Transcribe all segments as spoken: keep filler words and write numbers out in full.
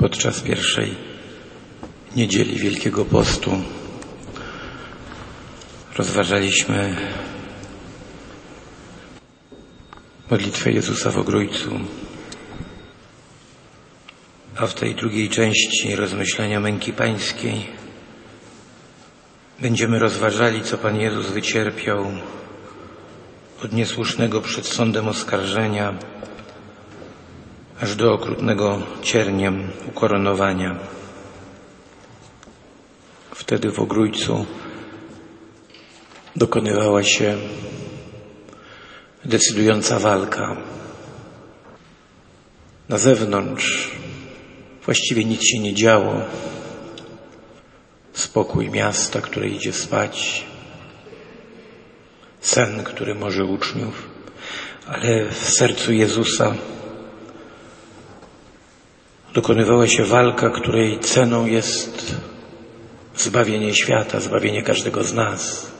Podczas pierwszej niedzieli Wielkiego Postu rozważaliśmy modlitwę Jezusa w Ogrójcu, a w tej drugiej części rozmyślenia męki pańskiej będziemy rozważali, co Pan Jezus wycierpiał od niesłusznego przed sądem oskarżenia aż do okrutnego cierniem ukoronowania. Wtedy w Ogrójcu dokonywała się decydująca walka. Na zewnątrz właściwie nic się nie działo. Spokój miasta, które idzie spać, sen, który może uczniów, ale w sercu Jezusa dokonywała się walka, której ceną jest zbawienie świata, zbawienie każdego z nas.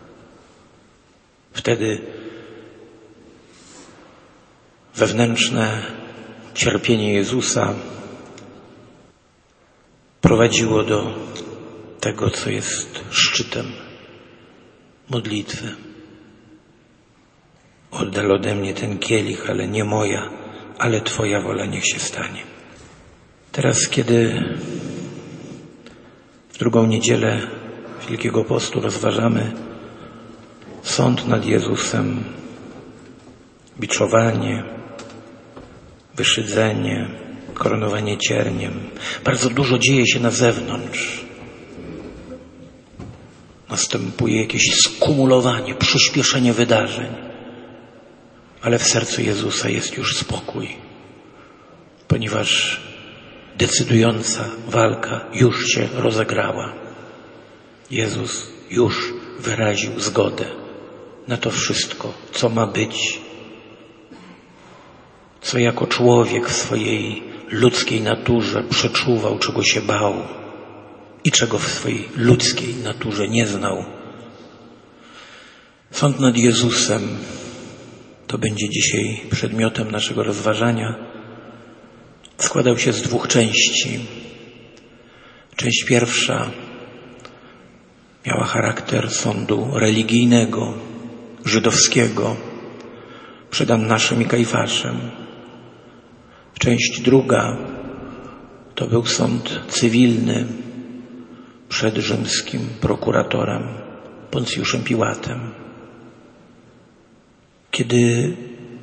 Wtedy wewnętrzne cierpienie Jezusa prowadziło do tego, co jest szczytem modlitwy. Oddal ode mnie ten kielich, ale nie moja, ale Twoja wola niech się stanie. Teraz, kiedy w drugą niedzielę Wielkiego Postu rozważamy sąd nad Jezusem, biczowanie, wyszydzenie, koronowanie cierniem, bardzo dużo dzieje się na zewnątrz. Następuje jakieś skumulowanie, przyspieszenie wydarzeń, ale w sercu Jezusa jest już spokój, ponieważ decydująca walka już się rozegrała. Jezus już wyraził zgodę na to wszystko, co ma być, co jako człowiek w swojej ludzkiej naturze przeczuwał, czego się bał i czego w swojej ludzkiej naturze nie znał. Sąd nad Jezusem to będzie dzisiaj przedmiotem naszego rozważania. Składał się z dwóch części. Część pierwsza miała charakter sądu religijnego, żydowskiego, przed Annaszem i Kajfaszem. Część druga to był sąd cywilny przed rzymskim prokuratorem Poncjuszem Piłatem. Kiedy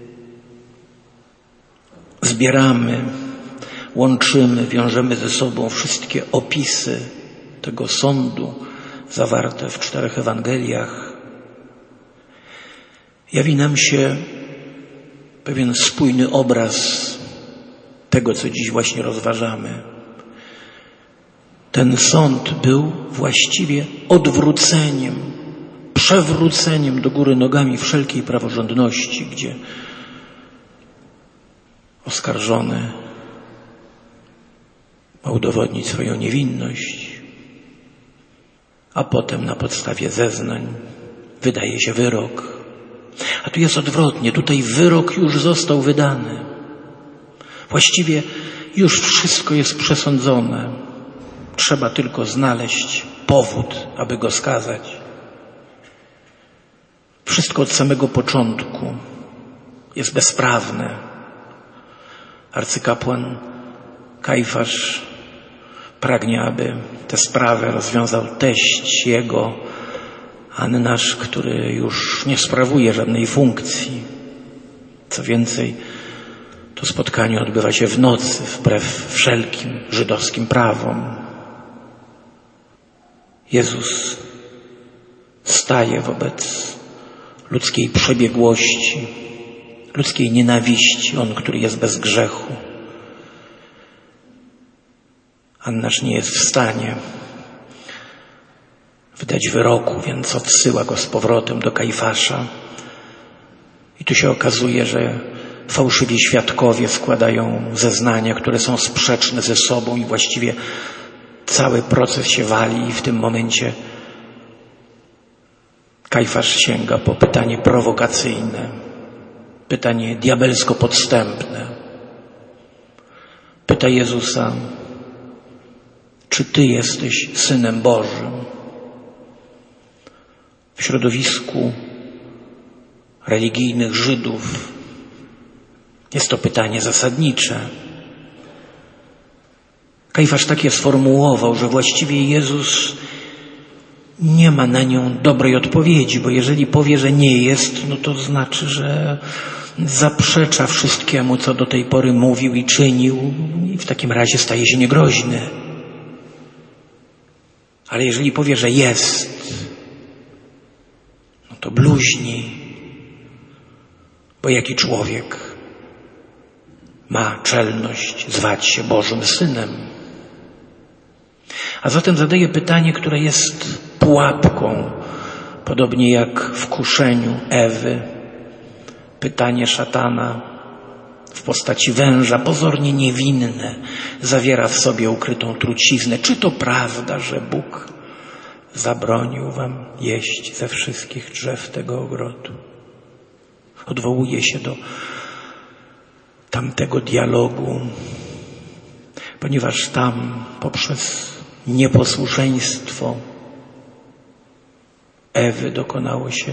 zbieramy, łączymy, wiążemy ze sobą wszystkie opisy tego sądu zawarte w czterech Ewangeliach, jawi nam się pewien spójny obraz tego, co dziś właśnie rozważamy. Ten sąd był właściwie odwróceniem, przewróceniem do góry nogami wszelkiej praworządności, gdzie oskarżony ma udowodnić swoją niewinność, a potem na podstawie zeznań wydaje się wyrok. A tu jest odwrotnie, tutaj wyrok już został wydany. Właściwie już wszystko jest przesądzone. Trzeba tylko znaleźć powód, aby go skazać. Wszystko od samego początku jest bezprawne. Arcykapłan Kajfasz pragnie, aby tę sprawę rozwiązał teść jego, Annasz, który już nie sprawuje żadnej funkcji. Co więcej, to spotkanie odbywa się w nocy, wbrew wszelkim żydowskim prawom. Jezus staje wobec ludzkiej przebiegłości, ludzkiej nienawiści, On, który jest bez grzechu. Annasz nie jest w stanie wydać wyroku, więc odsyła go z powrotem do Kajfasza. I tu się okazuje, że fałszywi świadkowie składają zeznania, które są sprzeczne ze sobą i właściwie cały proces się wali i w tym momencie Kajfasz sięga po pytanie prowokacyjne, pytanie diabelsko podstępne. Pyta Jezusa, czy Ty jesteś Synem Bożym? W środowisku religijnych Żydów jest to pytanie zasadnicze. Kajfasz takie sformułował, że właściwie Jezus nie ma na nią dobrej odpowiedzi, bo jeżeli powie, że nie jest, no to znaczy, że zaprzecza wszystkiemu, co do tej pory mówił i czynił, i w takim razie staje się niegroźny. Ale jeżeli powie, że jest, no to bluźni, bo jaki człowiek ma czelność zwać się Bożym Synem? A zatem zadaje pytanie, które jest pułapką, podobnie jak w kuszeniu Ewy. Pytanie szatana w postaci węża, pozornie niewinne, zawiera w sobie ukrytą truciznę. Czy to prawda, że Bóg zabronił wam jeść ze wszystkich drzew tego ogrodu? Odwołuje się do tamtego dialogu, ponieważ tam poprzez nieposłuszeństwo Ewy dokonało się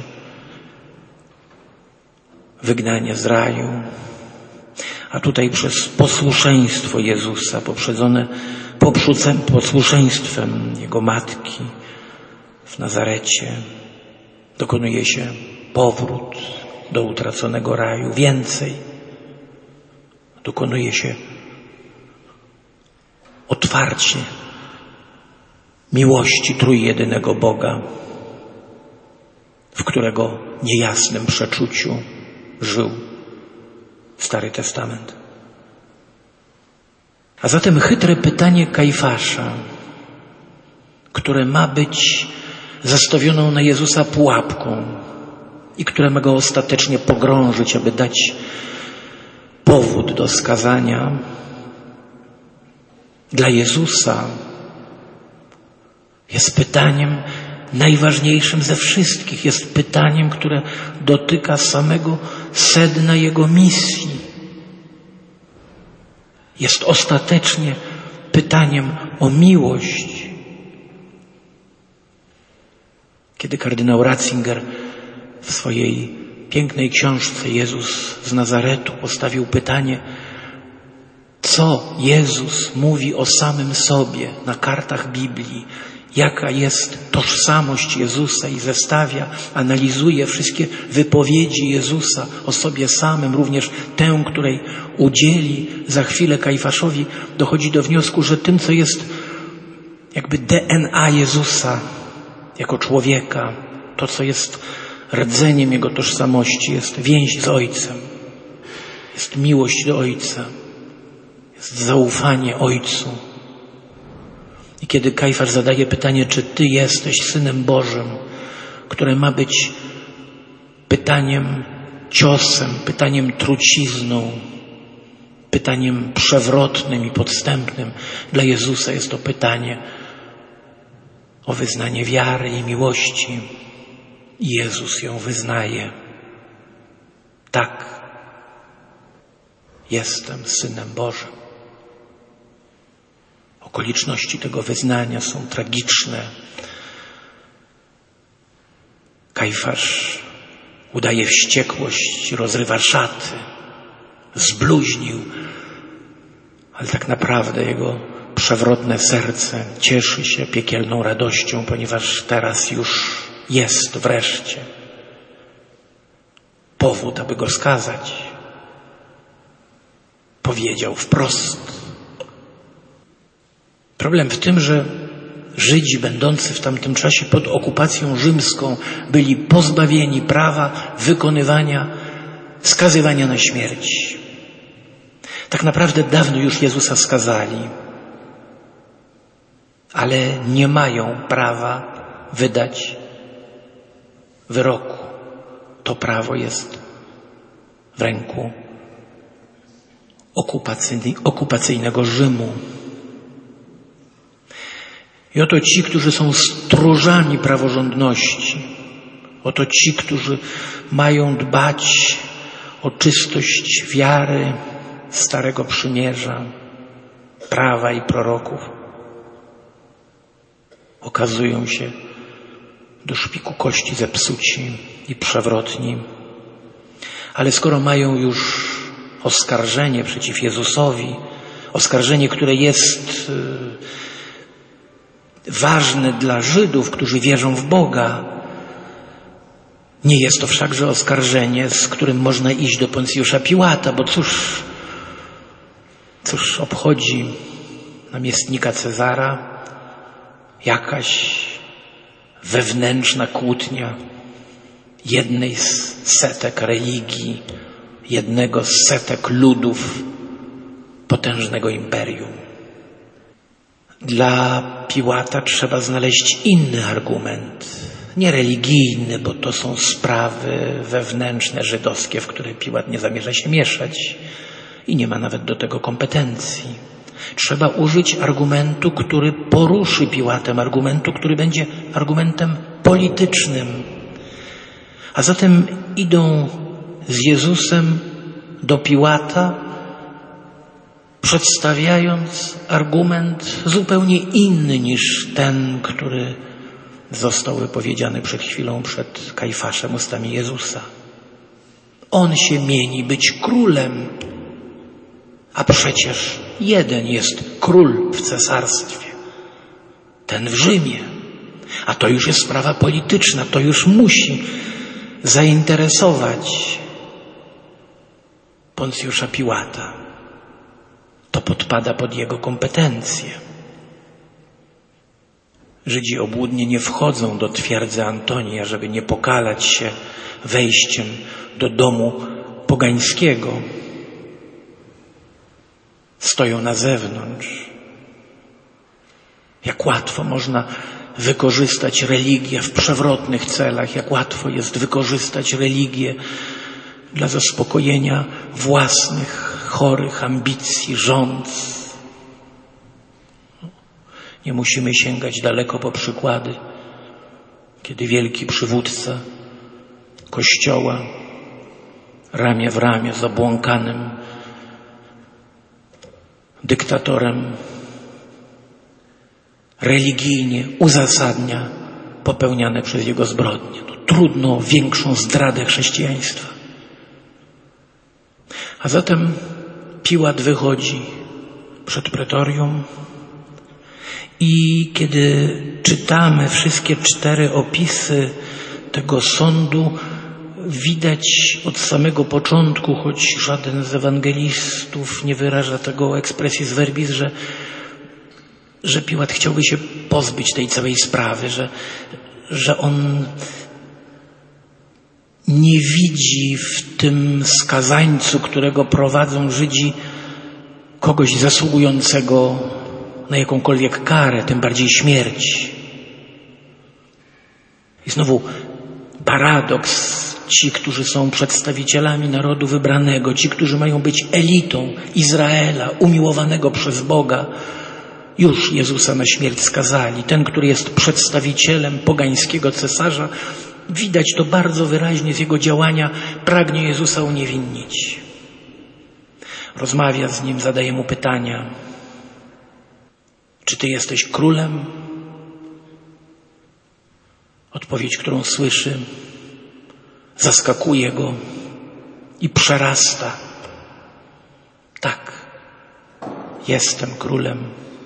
wygnanie z raju, a tutaj przez posłuszeństwo Jezusa, poprzedzone posłuszeństwem Jego matki w Nazarecie, dokonuje się powrót do utraconego raju. Więcej, dokonuje się otwarcie miłości trójjedynego Boga, w którego niejasnym przeczuciu żył Stary Testament. A zatem chytre pytanie Kajfasza, które ma być zastawioną na Jezusa pułapką i które ma go ostatecznie pogrążyć, aby dać powód do skazania, dla Jezusa jest pytaniem najważniejszym ze wszystkich. Jest pytaniem, które dotyka samego sedna Jego misji. Jest ostatecznie pytaniem o miłość. Kiedy kardynał Ratzinger w swojej pięknej książce Jezus z Nazaretu postawił pytanie, co Jezus mówi o samym sobie na kartach Biblii, jaka jest tożsamość Jezusa, i zestawia, analizuje wszystkie wypowiedzi Jezusa o sobie samym, również tę, której udzieli za chwilę Kajfaszowi, dochodzi do wniosku, że tym, co jest jakby D N A Jezusa jako człowieka, to, co jest rdzeniem Jego tożsamości, jest więź z Ojcem, jest miłość do Ojca, jest zaufanie Ojcu. I kiedy Kajfasz zadaje pytanie, czy Ty jesteś Synem Bożym, które ma być pytaniem ciosem, pytaniem trucizną, pytaniem przewrotnym i podstępnym, dla Jezusa jest to pytanie o wyznanie wiary i miłości. I Jezus ją wyznaje. Tak, jestem Synem Bożym. Okoliczności tego wyznania są tragiczne. Kajfasz udaje wściekłość, rozrywa szaty, zbluźnił, ale tak naprawdę jego przewrotne serce cieszy się piekielną radością, ponieważ teraz już jest wreszcie powód, aby go skazać. Powiedział wprost. Problem w tym, że Żydzi będący w tamtym czasie pod okupacją rzymską byli pozbawieni prawa wykonywania, skazywania na śmierć. Tak naprawdę dawno już Jezusa skazali, ale nie mają prawa wydać wyroku. To prawo jest w ręku okupacyjnego Rzymu. I oto ci, którzy są stróżami praworządności, oto ci, którzy mają dbać o czystość wiary Starego Przymierza, prawa i proroków, Okazują się do szpiku kości zepsuci i przewrotni. Ale skoro mają już oskarżenie przeciw Jezusowi, oskarżenie, które jest ważne dla Żydów, którzy wierzą w Boga, nie jest to wszakże oskarżenie, z którym można iść do Poncjusza Piłata, bo cóż, cóż obchodzi namiestnika Cezara jakaś wewnętrzna kłótnia jednej z setek religii, jednego z setek ludów potężnego imperium. Dla Piłata trzeba znaleźć inny argument, nie religijny, bo to są sprawy wewnętrzne, żydowskie, w które Piłat nie zamierza się mieszać i nie ma nawet do tego kompetencji. Trzeba użyć argumentu, który poruszy Piłatem, argumentu, który będzie argumentem politycznym. A zatem idą z Jezusem do Piłata, przedstawiając argument zupełnie inny niż ten, który został wypowiedziany przed chwilą przed Kajfaszem ustami Jezusa. On się mieni być królem, a przecież jeden jest król w cesarstwie, ten w Rzymie. A to już jest sprawa polityczna, to już musi zainteresować Poncjusza Piłata. To podpada pod jego kompetencje. Żydzi obłudnie nie wchodzą do twierdzy Antonia, żeby nie pokalać się wejściem do domu pogańskiego. Stoją na zewnątrz. Jak łatwo można wykorzystać religię w przewrotnych celach, jak łatwo jest wykorzystać religię dla zaspokojenia własnych, chorych ambicji, żądz. Nie musimy sięgać daleko po przykłady, kiedy wielki przywódca Kościoła ramię w ramię z obłąkanym dyktatorem religijnie uzasadnia popełniane przez jego zbrodnie. No, trudno o większą zdradę chrześcijaństwa. A zatem Piłat wychodzi przed pretorium i kiedy czytamy wszystkie cztery opisy tego sądu, widać od samego początku, choć żaden z ewangelistów nie wyraża tego expressis verbis, że, że Piłat chciałby się pozbyć tej całej sprawy, że, że on nie widzi w tym skazańcu, którego prowadzą Żydzi, kogoś zasługującego na jakąkolwiek karę, tym bardziej śmierć. I znowu paradoks. Ci, którzy są przedstawicielami narodu wybranego, ci, którzy mają być elitą Izraela, umiłowanego przez Boga, już Jezusa na śmierć skazali. Ten, który jest przedstawicielem pogańskiego cesarza, widać to bardzo wyraźnie z jego działania, pragnie Jezusa uniewinnić. Rozmawia z nim, zadaje mu pytania. Czy ty jesteś królem? Odpowiedź, którą słyszy, zaskakuje go i przerasta. Tak, jestem królem,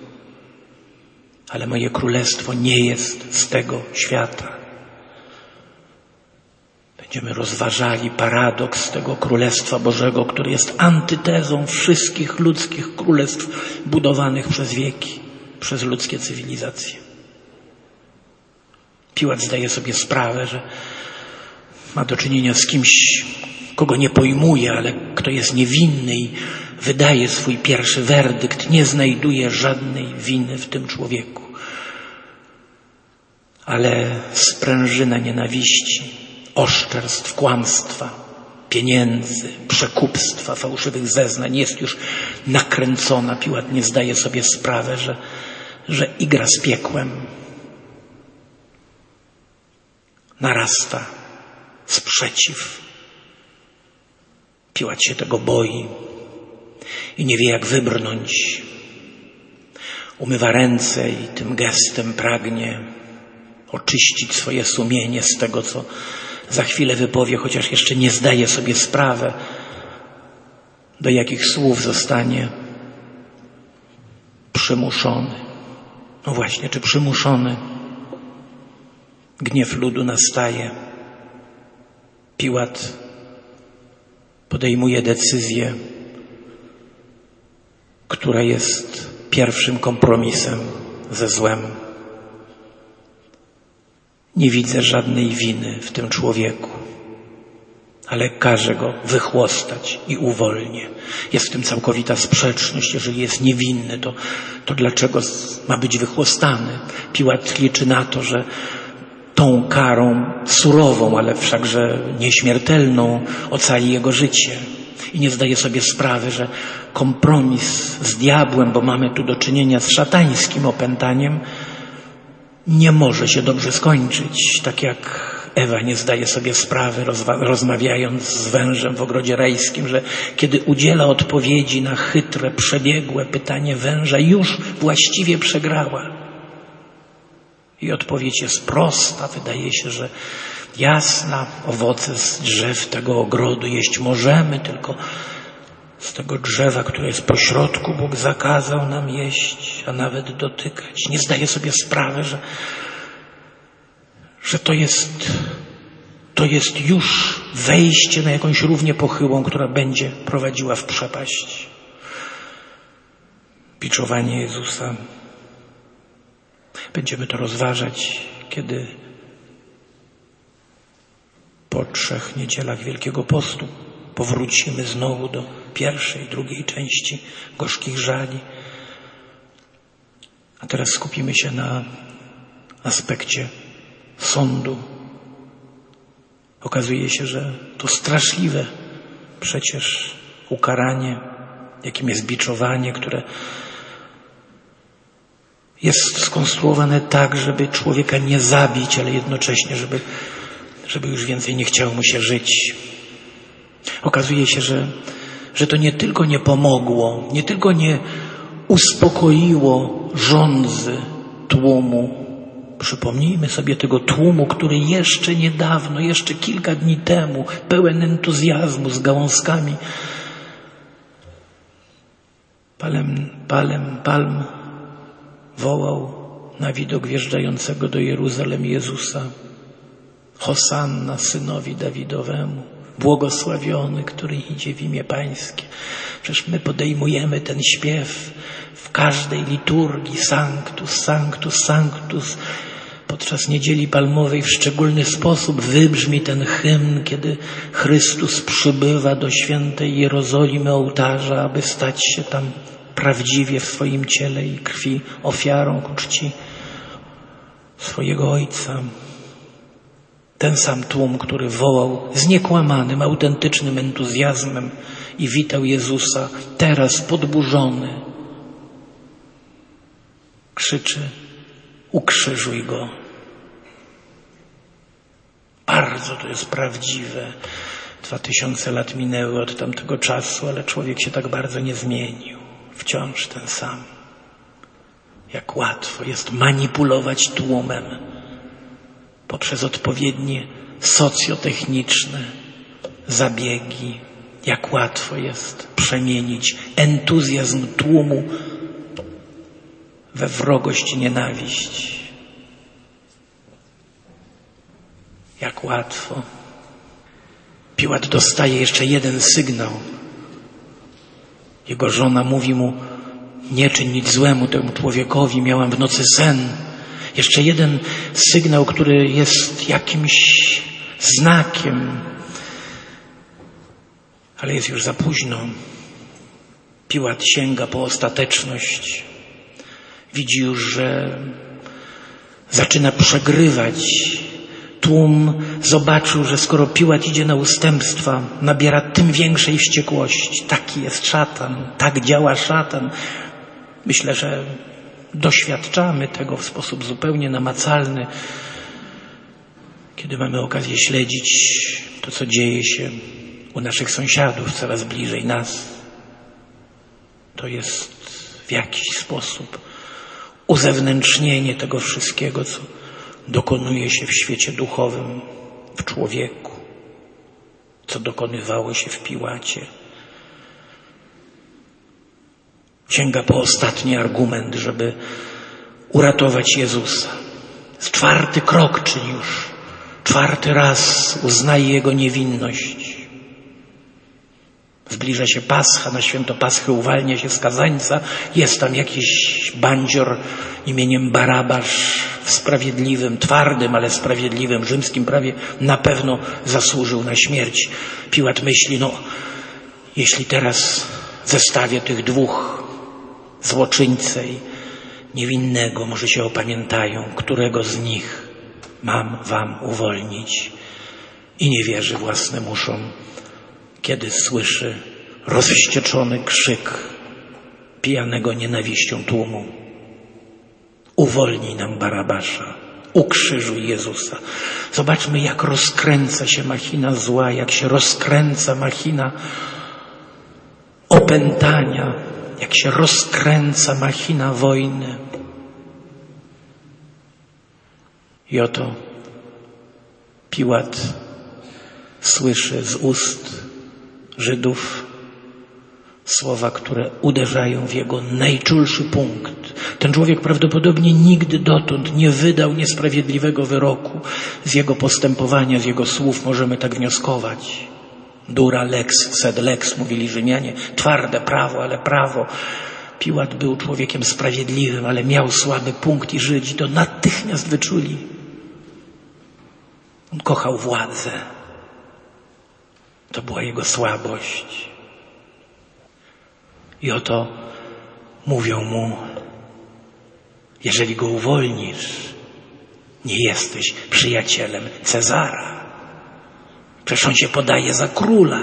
ale moje królestwo nie jest z tego świata. Będziemy rozważali paradoks tego Królestwa Bożego, który jest antytezą wszystkich ludzkich królestw budowanych przez wieki, przez ludzkie cywilizacje. Piłat zdaje sobie sprawę, że ma do czynienia z kimś, kogo nie pojmuje, ale kto jest niewinny i wydaje swój pierwszy werdykt, nie znajduje żadnej winy w tym człowieku. Ale sprężyna nienawiści, oszczerstw, kłamstwa, pieniędzy, przekupstwa, fałszywych zeznań jest już nakręcona. Piłat nie zdaje sobie sprawy, że, że igra z piekłem narasta. Sprzeciw. Piłat się tego boi i nie wie, jak wybrnąć. umywa ręce i tym gestem pragnie oczyścić swoje sumienie z tego, co za chwilę wypowie, chociaż jeszcze nie zdaje sobie sprawy, do jakich słów zostanie przymuszony. No właśnie, czy przymuszony? Gniew ludu nastaje. Piłat podejmuje decyzję, która jest pierwszym kompromisem ze złem. Nie widzę żadnej winy w tym człowieku, ale każe go wychłostać i uwolnię. Jest w tym całkowita sprzeczność. Jeżeli jest niewinny, to, to dlaczego ma być wychłostany? Piłat liczy na to, że tą karą surową, ale wszakże nieśmiertelną ocali jego życie. I nie zdaje sobie sprawy, że kompromis z diabłem, bo mamy tu do czynienia z szatańskim opętaniem, nie może się dobrze skończyć. Tak jak Ewa nie zdaje sobie sprawy, rozwa- rozmawiając z wężem w ogrodzie rajskim, że kiedy udziela odpowiedzi na chytre, przebiegłe pytanie węża, już właściwie przegrała. I odpowiedź jest prosta. Wydaje się, że jasna. Owoce z drzew tego ogrodu jeść możemy, tylko z tego drzewa, które jest pośrodku, Bóg zakazał nam jeść, a nawet dotykać. Nie zdaje sobie sprawy, że, że to jest, to jest już wejście na jakąś równię pochyłą, która będzie prowadziła w przepaść. Biczowanie Jezusa. Będziemy to rozważać, kiedy po trzech niedzielach Wielkiego Postu powrócimy znowu do pierwszej, drugiej części gorzkich żali. A teraz skupimy się na aspekcie sądu. Okazuje się, że to straszliwe przecież ukaranie, jakim jest biczowanie, które jest skonstruowane tak, żeby człowieka nie zabić, ale jednocześnie, żeby, żeby już więcej nie chciało mu się żyć. Okazuje się, że, że to nie tylko nie pomogło, nie tylko nie uspokoiło żądzy tłumu. Przypomnijmy sobie tego tłumu, który jeszcze niedawno, jeszcze kilka dni temu, pełen entuzjazmu, z gałązkami palem, palem, palm, wołał na widok wjeżdżającego do Jeruzalem Jezusa: Hosanna synowi Dawidowemu, błogosławiony, który idzie w imię Pańskie. Przecież my podejmujemy ten śpiew w każdej liturgii: Sanctus, Sanctus, Sanctus. Podczas Niedzieli Palmowej w szczególny sposób wybrzmi ten hymn, kiedy Chrystus przybywa do świętej Jerozolimy ołtarza, aby stać się tam prawdziwie w swoim ciele i krwi ofiarą ku czci swojego Ojca. Ten sam tłum, który wołał z niekłamanym, autentycznym entuzjazmem i witał Jezusa, teraz podburzony krzyczy: ukrzyżuj Go. Bardzo to jest prawdziwe. Dwa tysiące lat minęły od tamtego czasu, ale człowiek się tak bardzo nie zmienił. Wciąż ten sam. Jak łatwo jest manipulować tłumem poprzez odpowiednie socjotechniczne zabiegi. Jak łatwo jest przemienić entuzjazm tłumu we wrogość i nienawiść. Jak łatwo. Piłat dostaje jeszcze jeden sygnał. Jego żona mówi mu: nie czyń nic złemu temu człowiekowi, miałam w nocy sen. Jeszcze jeden sygnał, który jest jakimś znakiem, ale jest już za późno. Piłat sięga po ostateczność. Widzi już, że zaczyna przegrywać. Tłum zobaczył, że skoro Piłat idzie na ustępstwa, nabiera tym większej wściekłości. Taki jest szatan, tak działa szatan. Myślę, że doświadczamy tego w sposób zupełnie namacalny, kiedy mamy okazję śledzić to, co dzieje się u naszych sąsiadów, coraz bliżej nas. To jest w jakiś sposób uzewnętrznienie tego wszystkiego, co dokonuje się w świecie duchowym, w człowieku, co dokonywało się w Piłacie. Sięga po ostatni argument, żeby uratować Jezusa. Z czwarty krok czyni już. Czwarty raz uznaje Jego niewinność. Zbliża się Pascha, na święto Paschy uwalnia się skazańca. Jest tam jakiś bandzior imieniem Barabasz, w sprawiedliwym, twardym, ale sprawiedliwym rzymskim prawie na pewno zasłużył na śmierć. Piłat myśli, no jeśli teraz zestawię tych dwóch, złoczyńcę i niewinnego, może się opamiętają, którego z nich mam wam uwolnić. I nie wierzy własnym uszom, kiedy słyszy rozwścieczony krzyk pijanego nienawiścią tłumu. Uwolnij nam Barabasza, ukrzyżuj Jezusa. Zobaczmy, jak rozkręca się machina zła, jak się rozkręca machina opętania, jak się rozkręca machina wojny. I oto Piłat słyszy z ust Żydów słowa, które uderzają w jego najczulszy punkt. Ten człowiek prawdopodobnie nigdy dotąd nie wydał niesprawiedliwego wyroku. Z jego postępowania, z jego słów możemy tak wnioskować. Dura lex sed lex, mówili Rzymianie. Twarde prawo, ale prawo. Piłat był człowiekiem sprawiedliwym, ale miał słaby punkt i Żydzi to natychmiast wyczuli. On kochał władzę. To była jego słabość. I oto mówią mu, jeżeli go uwolnisz, nie jesteś przyjacielem Cezara. Przecież on się podaje za króla.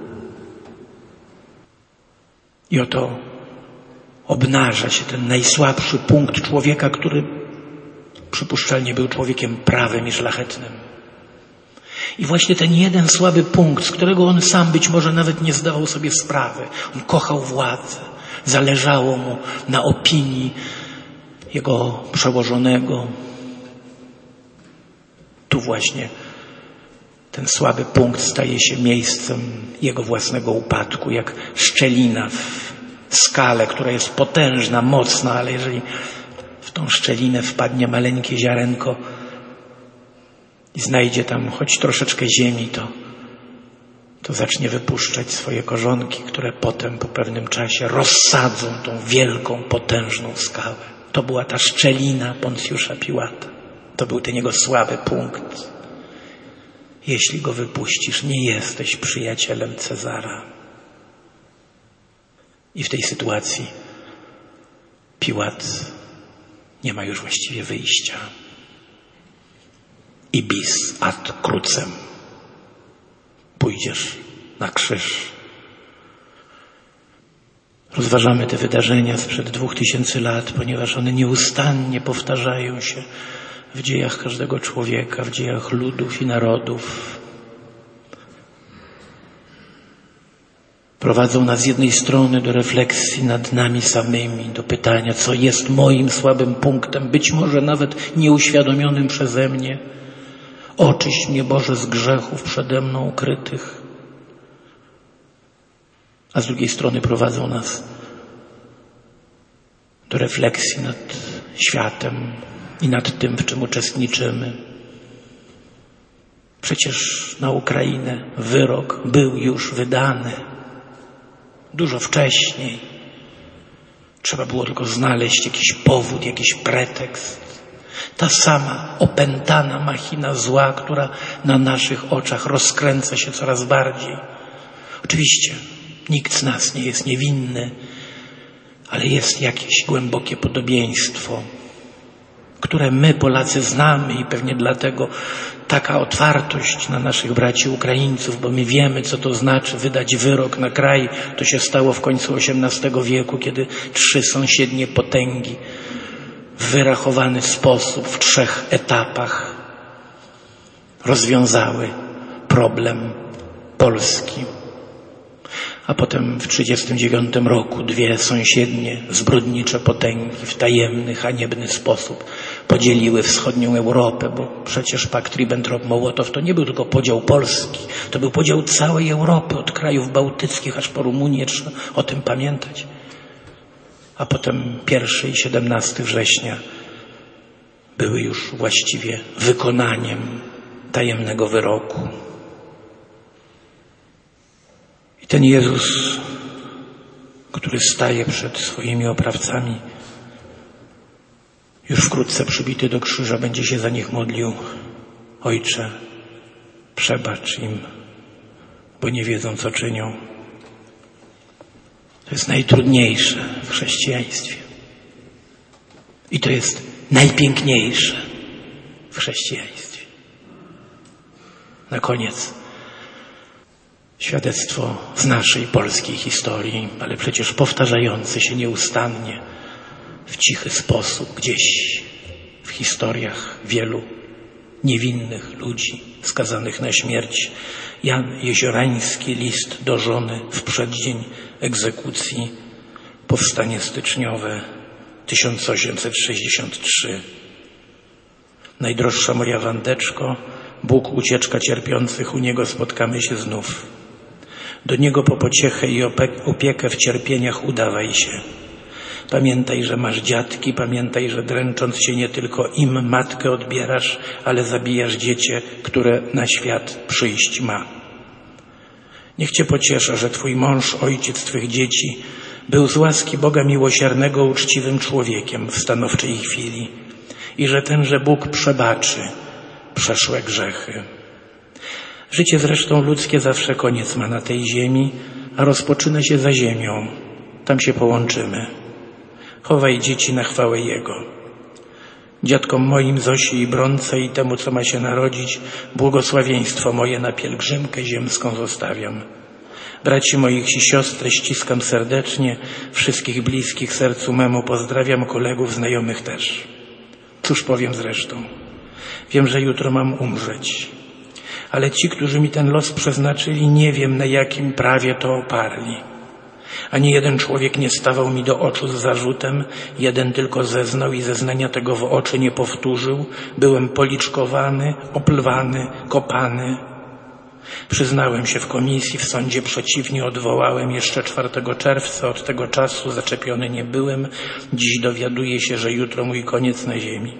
I oto obnaża się ten najsłabszy punkt człowieka, który przypuszczalnie był człowiekiem prawym i szlachetnym. I właśnie ten jeden słaby punkt, z którego on sam być może nawet nie zdawał sobie sprawy. On kochał władzę. Zależało mu na opinii jego przełożonego. Tu właśnie ten słaby punkt staje się miejscem jego własnego upadku, jak szczelina w skale, która jest potężna, mocna, ale jeżeli w tą szczelinę wpadnie maleńkie ziarenko i znajdzie tam choć troszeczkę ziemi, to, to zacznie wypuszczać swoje korzonki, które potem po pewnym czasie rozsadzą tą wielką, potężną skałę. To była ta szczelina Poncjusza Piłata. To był ten jego słaby punkt. Jeśli go wypuścisz, nie jesteś przyjacielem Cezara. I w tej sytuacji Piłat nie ma już właściwie wyjścia. I bis ad crucem. Pójdziesz na krzyż. Rozważamy te wydarzenia sprzed dwóch tysięcy lat, ponieważ one nieustannie powtarzają się w dziejach każdego człowieka, w dziejach ludów i narodów. Prowadzą nas z jednej strony do refleksji nad nami samymi, do pytania, co jest moim słabym punktem, być może nawet nieuświadomionym przeze mnie. Oczyść mnie, Boże, z grzechów przede mną ukrytych. A z drugiej strony prowadzą nas do refleksji nad światem i nad tym, w czym uczestniczymy. Przecież na Ukrainę wyrok był już wydany dużo wcześniej. Trzeba było tylko znaleźć jakiś powód, jakiś pretekst. Ta sama opętana machina zła, która na naszych oczach rozkręca się coraz bardziej. Oczywiście nikt z nas nie jest niewinny, ale jest jakieś głębokie podobieństwo, które my, Polacy, znamy i pewnie dlatego taka otwartość na naszych braci Ukraińców, bo my wiemy, co to znaczy wydać wyrok na kraj. To się stało w końcu osiemnastego wieku, kiedy trzy sąsiednie potęgi w wyrachowany sposób, w trzech etapach rozwiązały problem Polski. A potem w trzydziestym dziewiątym roku dwie sąsiednie, zbrodnicze potęgi w tajemny, haniebny sposób podzieliły wschodnią Europę, bo przecież pakt Ribbentrop-Mołotow to nie był tylko podział Polski, to był podział całej Europy, od krajów bałtyckich aż po Rumunię, trzeba o tym pamiętać. A potem pierwszy i siedemnastego września były już właściwie wykonaniem tajemnego wyroku. I ten Jezus, który staje przed swoimi oprawcami, już wkrótce przybity do krzyża, będzie się za nich modlił: Ojcze, przebacz im, bo nie wiedzą, co czynią. To jest najtrudniejsze w chrześcijaństwie. I to jest najpiękniejsze w chrześcijaństwie. Na koniec świadectwo z naszej polskiej historii, ale przecież powtarzające się nieustannie w cichy sposób gdzieś w historiach wielu niewinnych ludzi skazanych na śmierć. Jan Jeziorański, list do żony w przeddzień egzekucji, powstanie styczniowe tysiąc osiemset sześćdziesiąty trzeci. Najdroższa moja Wandeczko, Bóg ucieczka cierpiących, u Niego spotkamy się znów. Do Niego po pociechę i opiekę w cierpieniach udawaj się. Pamiętaj, że masz dziadki, pamiętaj, że dręcząc się nie tylko im matkę odbierasz, ale zabijasz dziecię, które na świat przyjść ma. Niech Cię pociesza, że Twój mąż, ojciec Twych dzieci, był z łaski Boga miłosiernego uczciwym człowiekiem w stanowczej chwili i że tenże Bóg przebaczy przeszłe grzechy. Życie zresztą ludzkie zawsze koniec ma na tej ziemi, a rozpoczyna się za ziemią. Tam się połączymy. Chowaj dzieci na chwałę Jego. Dziadkom moim, Zosi i Bronce i temu, co ma się narodzić, błogosławieństwo moje na pielgrzymkę ziemską zostawiam. Braci moich i siostry ściskam serdecznie, wszystkich bliskich sercu memu pozdrawiam, kolegów, znajomych też. Cóż powiem zresztą? Wiem, że jutro mam umrzeć. Ale ci, którzy mi ten los przeznaczyli, nie wiem, na jakim prawie to oparli. Ani jeden człowiek nie stawał mi do oczu z zarzutem, jeden tylko zeznał i zeznania tego w oczy nie powtórzył. Byłem policzkowany, oplwany, kopany. Przyznałem się w komisji, w sądzie przeciwnie odwołałem. Jeszcze czwartego czerwca, od tego czasu zaczepiony nie byłem. Dziś dowiaduję się, że jutro mój koniec na ziemi.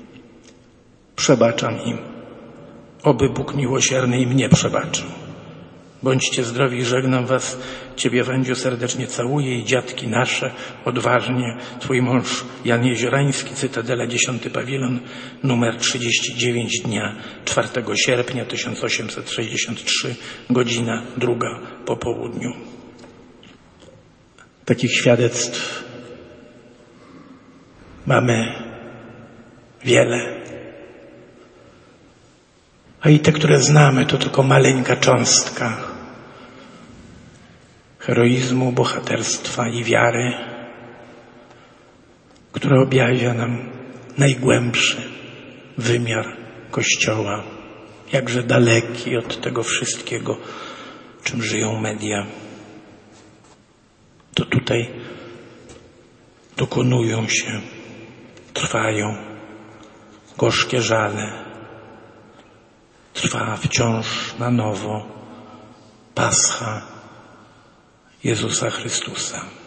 Przebaczam im. Oby Bóg miłosierny i mnie przebaczył. Bądźcie zdrowi, żegnam was. Ciebie, Wędziu, serdecznie całuję i dziadki nasze odważnie. Twój mąż Jan Jeziorański, Cytadela, dziesiąty pawilon, numer trzydzieści dziewięć, dnia czwartego sierpnia tysiąc osiemset sześćdziesiąty trzeci, godzina druga po południu. Takich świadectw mamy wiele. A i te, które znamy, to tylko maleńka cząstka heroizmu, bohaterstwa i wiary, która objawia nam najgłębszy wymiar Kościoła, jakże daleki od tego wszystkiego, czym żyją media. To tutaj dokonują się, trwają gorzkie żale. Trwa wciąż na nowo Pascha Jezusa Chrystusa.